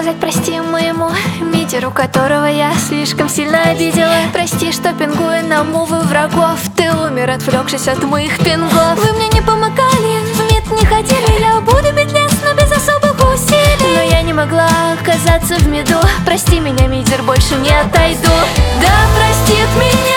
сказать прости моему митеру, которого я слишком сильно обидела. Прости, что пингуя на мувы врагов, ты умер, отвлекшись от моих пингов. Вы мне не помогали, в МИД не ходили, я буду бить лес, но без особых усилий. Но я не могла оказаться в МИДу. Прости меня, мидер, больше не отойду. Да простит меня